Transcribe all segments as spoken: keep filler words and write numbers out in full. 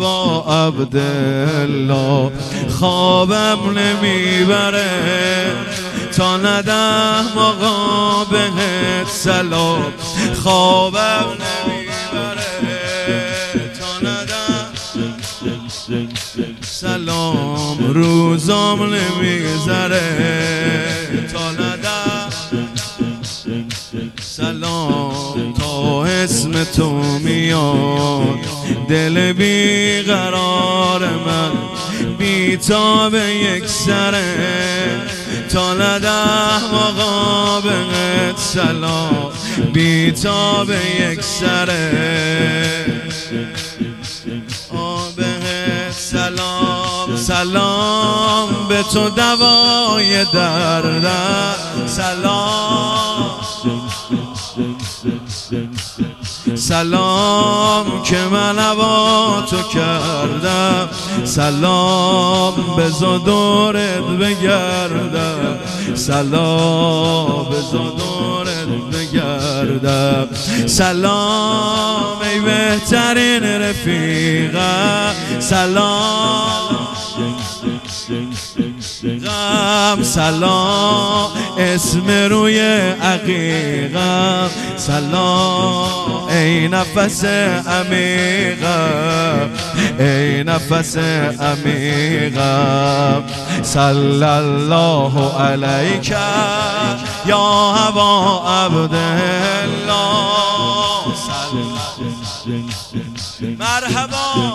ابا عبدالله. خوابم نمیبره تا ندم آقا بهت سلام. خوابم نمیبره تا ندم سلام. روزام نمیگذره تا ندم سلام. تا اسم تو میاد دل بیقرار من بی تاب یک سره تا ندم آقا بهت سلام. بی تاب یک سره بهت سلام. سلام به تو دوای دردم. سلام سلام که من هوا تو کردم. سلام بزا دورت بگردم. سلام بزا دورت بگردم. سلام ای بهترین رفیقم. سلام غم. سلام اسم روی عقیقم. سلام ای نفس عمیقم. ای نفس عمیقم. صلی الله علیک یا ابا عبدالله. مرحبا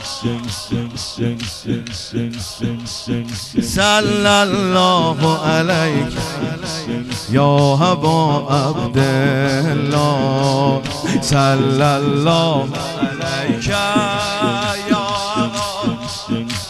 صلی الله علیک یا ابا عبدالله. صلی الله علیک